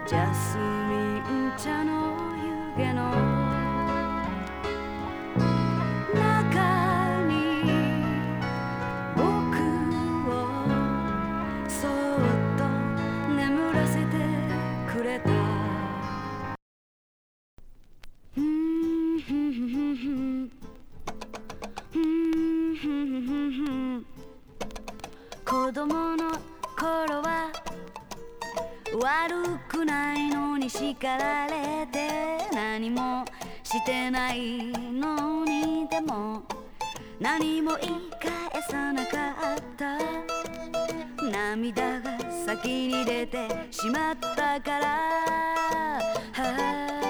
ジャスミン茶の湯気の中に僕をそっと眠らせてくれた。子供の頃は悪くないのに叱られて、何もしてないのにでも何も言い返さなかった。涙が先に出てしまったから、